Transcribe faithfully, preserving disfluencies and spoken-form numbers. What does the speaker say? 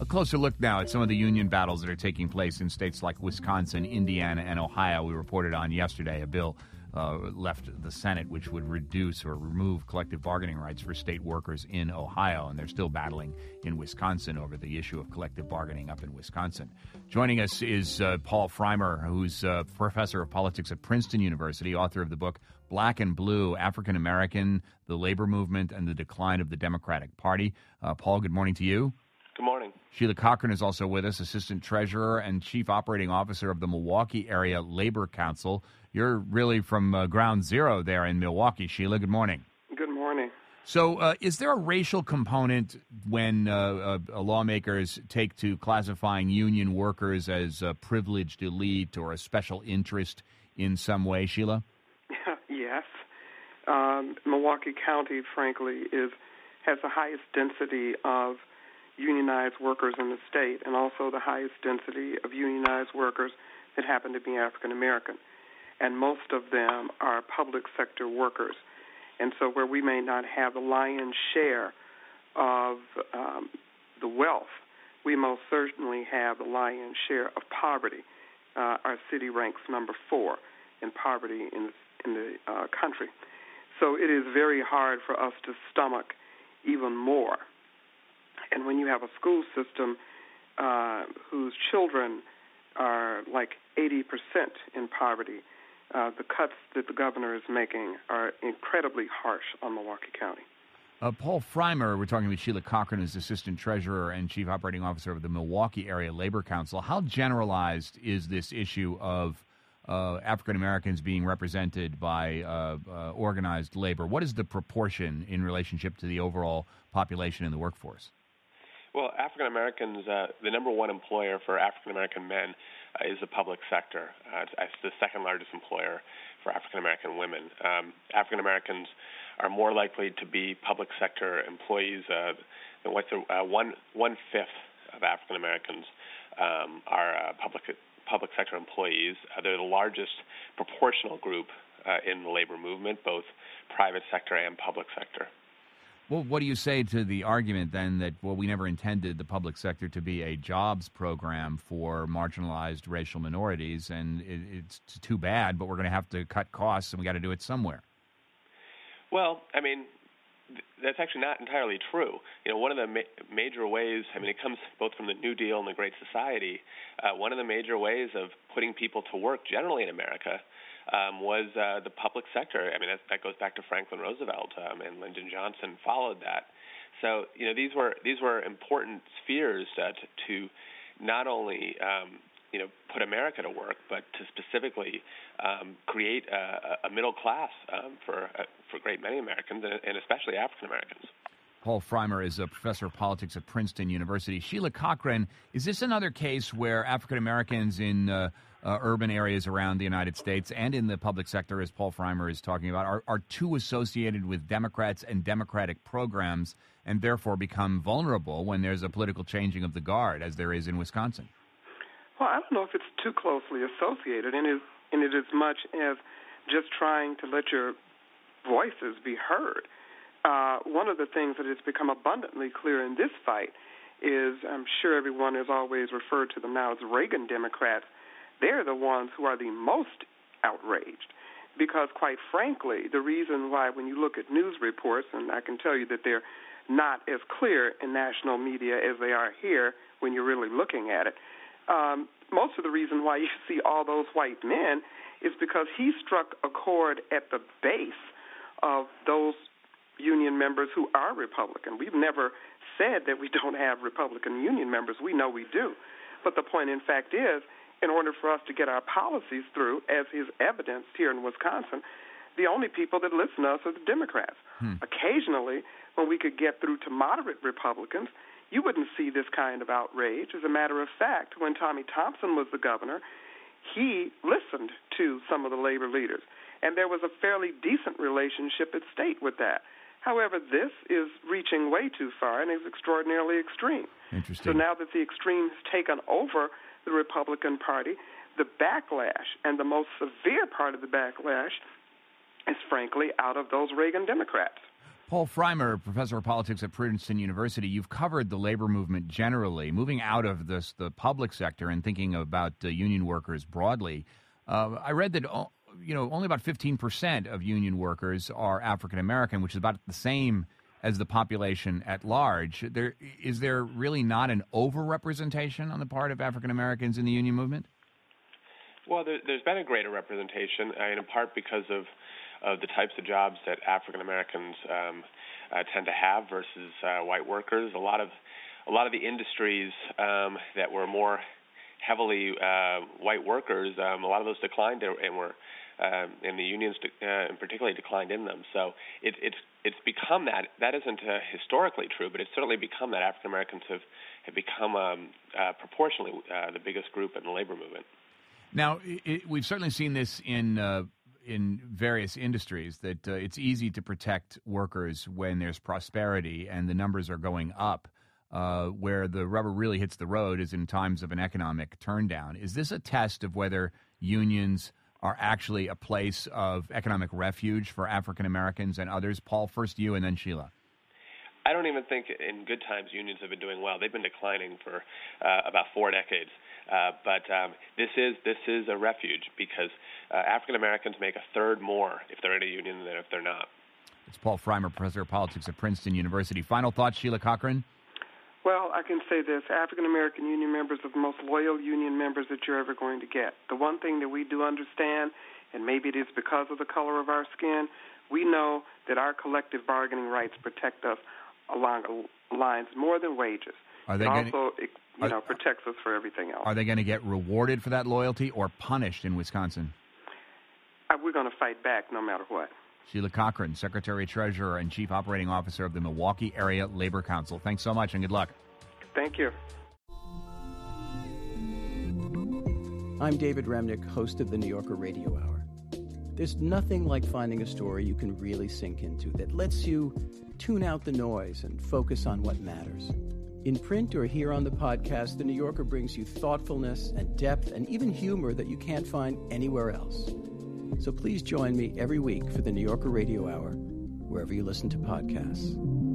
closer look now at some of the union battles that are taking place in states like Wisconsin, Indiana, and Ohio. We reported on yesterday a bill uh, left the Senate which would reduce or remove collective bargaining rights for state workers in Ohio, and they're still battling in Wisconsin over the issue of collective bargaining up in Wisconsin. Joining us is uh, Paul Freimer, who's a professor of politics at Princeton University, author of the book Black and Blue, African American, the Labor Movement, and the Decline of the Democratic Party. Uh, Paul, good morning to you. Good morning. Sheila Cochran is also with us, Assistant Treasurer and Chief Operating Officer of the Milwaukee Area Labor Council. You're really from uh, ground zero there in Milwaukee. Sheila, good morning. Good morning. So uh, is there a racial component when uh, uh, lawmakers take to classifying union workers as a privileged elite or a special interest in some way, Sheila? Yes. Um, Milwaukee County, frankly, is has the highest density of unionized workers in the state, and also the highest density of unionized workers that happen to be African American. And most of them are public sector workers. And so where we may not have the lion's share of um, the wealth, we most certainly have the lion's share of poverty. Uh, our city ranks number four in poverty in, in the uh, country. So it is very hard for us to stomach even more. And when you have a school system uh, whose children are like eighty percent in poverty, uh, the cuts that the governor is making are incredibly harsh on Milwaukee County. Uh, Paul Freimer, we're talking with Sheila Cochran as Assistant Treasurer and Chief Operating Officer of the Milwaukee Area Labor Council. How generalized is this issue of uh, African Americans being represented by uh, uh, organized labor? What is the proportion in relationship to the overall population in the workforce? Well, African Americans, uh, the number one employer for African American men uh, is the public sector. Uh, it's, it's the second largest employer for African American women. Um, African Americans are more likely to be public sector employees uh, than what's the, uh, one one fifth of African Americans um, are uh, public public sector employees. Uh, they're the largest proportional group uh, in the labor movement, both private sector and public sector. Well, what do you say to the argument then that, well, we never intended the public sector to be a jobs program for marginalized racial minorities, and it, it's too bad, but we're going to have to cut costs, and we got to do it somewhere? Well, I mean, th- that's actually not entirely true. You know, one of the ma- major ways, I mean, it comes both from the New Deal and the Great Society, uh, one of the major ways of putting people to work generally in America Um, was uh, the public sector. I mean, that, that goes back to Franklin Roosevelt, um, and Lyndon Johnson followed that. So, you know, these were these were important spheres uh, to, to not only um, you know put America to work, but to specifically um, create a, a middle class um, for uh, for a great many Americans, and, and especially African Americans. Paul Freimer is a professor of politics at Princeton University. Sheila Cochran, is this another case where African Americans in uh, uh, urban areas around the United States and in the public sector, as Paul Freimer is talking about, are, are too associated with Democrats and Democratic programs and therefore become vulnerable when there's a political changing of the guard, as there is in Wisconsin? Well, I don't know if it's too closely associated in it, in it as much as just trying to let your voices be heard. Uh, one of the things that has become abundantly clear in this fight is, I'm sure everyone has always referred to them now as Reagan Democrats. They're the ones who are the most outraged because, quite frankly, the reason why when you look at news reports, and I can tell you that they're not as clear in national media as they are here when you're really looking at it, um, most of the reason why you see all those white men is because he struck a chord at the base of those union members who are Republican. We've never said that we don't have Republican union members. We know we do. But the point, in fact, is in order for us to get our policies through, as is evidenced here in Wisconsin, the only people that listen to us are the Democrats. Hmm. Occasionally, when we could get through to moderate Republicans, you wouldn't see this kind of outrage. As a matter of fact, when Tommy Thompson was the governor, he listened to some of the labor leaders, and there was a fairly decent relationship at state with that. However, this is reaching way too far and is extraordinarily extreme. Interesting. So now that the extreme has taken over the Republican Party, the backlash, and the most severe part of the backlash is, frankly, out of those Reagan Democrats. Paul Freimer, professor of politics at Princeton University, you've covered the labor movement generally, moving out of this the public sector and thinking about uh, union workers broadly. Uh, I read that uh, you know only about fifteen percent of union workers are African American, which is about the same as the population at large. There is there really not an overrepresentation on the part of African Americans in the union movement? Well, there, there's been a greater representation, uh, in part because of of the types of jobs that African Americans um, uh, tend to have versus uh, white workers. A lot of a lot of the industries um, that were more heavily uh, white workers, um, a lot of those declined and were, uh, and the unions uh, particularly declined in them. So it, it's it's become that. That isn't uh, historically true, but it's certainly become that African Americans have have become um, uh, proportionally uh, the biggest group in the labor movement. Now, it, we've certainly seen this in uh, in various industries, that uh, it's easy to protect workers when there's prosperity and the numbers are going up. Uh, where the rubber really hits the road is in times of an economic turndown. Is this a test of whether unions are actually a place of economic refuge for African Americans and others? Paul, first you and then Sheila. I don't even think in good times unions have been doing well. They've been declining for uh, about four decades. Uh, but um, this is this is a refuge because uh, African Americans make a third more if they're in a union than if they're not. It's Paul Freimer, professor of politics at Princeton University. Final thoughts, Sheila Cochran? Well, I can say this. African American union members are the most loyal union members that you're ever going to get. The one thing that we do understand, and maybe it is because of the color of our skin, we know that our collective bargaining rights protect us along lines more than wages. Are they it gonna, also it, you are, know, protects us for everything else. Are they going to get rewarded for that loyalty or punished in Wisconsin? Uh, we're going to fight back no matter what. Sheila Cochran, Secretary-Treasurer and Chief Operating Officer of the Milwaukee Area Labor Council. Thanks so much and good luck. Thank you. I'm David Remnick, host of the New Yorker Radio Hour. There's nothing like finding a story you can really sink into that lets you tune out the noise and focus on what matters. In print or here on the podcast, The New Yorker brings you thoughtfulness and depth and even humor that you can't find anywhere else. So please join me every week for the New Yorker Radio Hour, wherever you listen to podcasts.